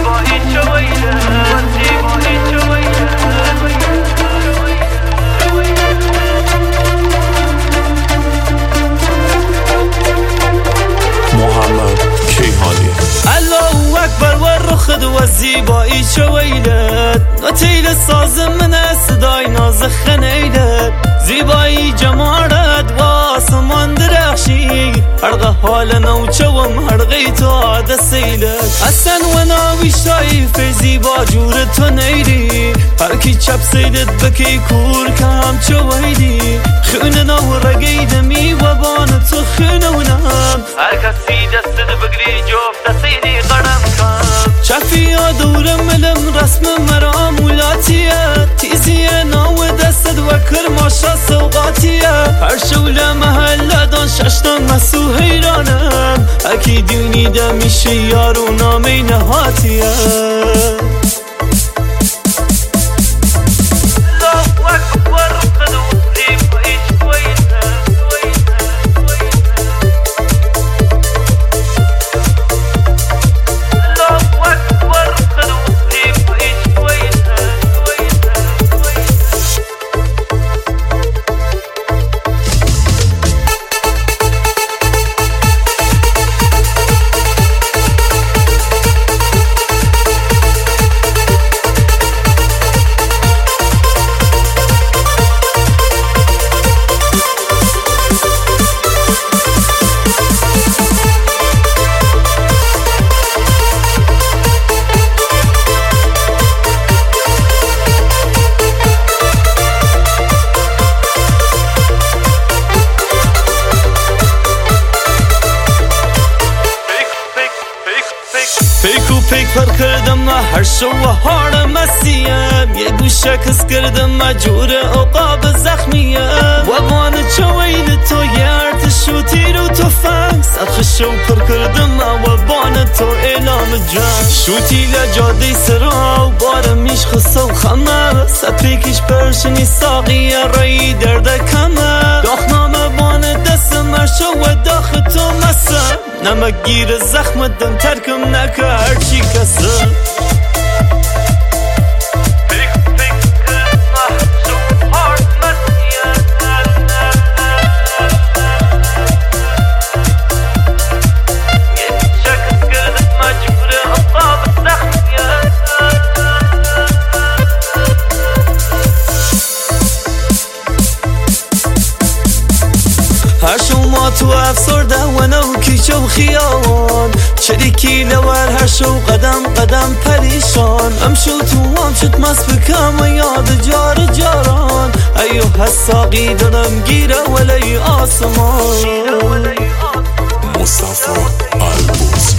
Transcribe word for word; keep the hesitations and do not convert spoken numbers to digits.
زیبایی چه ویله زیبایی چه ویله محمد کیهانی الله اکبر و رخد و زیبایی چه ویلت نتیل ساز من صدای ناز خنیلت زیبایی جمالت و آسمان درخشی حرق حال نوچه و حرقی تو عاد سیلت حسن و ناوی شایف زیبا جور تو نیلی هرکی چپ سیلت بکی کور کم چه ویلی خونه نو رگیدمی و بان تو خونونم هر کسی دست بگری جفت سیلی قرم کن چفی ها دور ملم رسم مرا مولاتیه تیزیه ناو دستت و کرماشا سوقاتیه هر شوله محله دان ششتان مسو حیرانم اکی دونیده میشه یارو نامی نهاتیه پیکو پیک پر کردم ما هر شو و هار مسیم یه گوشه کس کردم ما جور عقاب زخمیم و بان چویل تو یه ارتشو تیر و تفنگ سرخ شو پر کردم ما و بان تو اعلام جنگ شوتی لجاده سرا و بار میش خسو خمه ست پیکیش پرشنی ساقی رایی درده کمه داخنامه بان دست مرشو و داخ تو مسم نمک گیر زخم دم ترکم نکرد چی کسه هر شما تو افسرده و نوکی و خیابان شریکی لور هر شو قدم قدم پریشان هم شو تو هم شد مست بکم و یاد جار جاران ایو حساقی دارم گیره ولی آسمان مصطفی البوز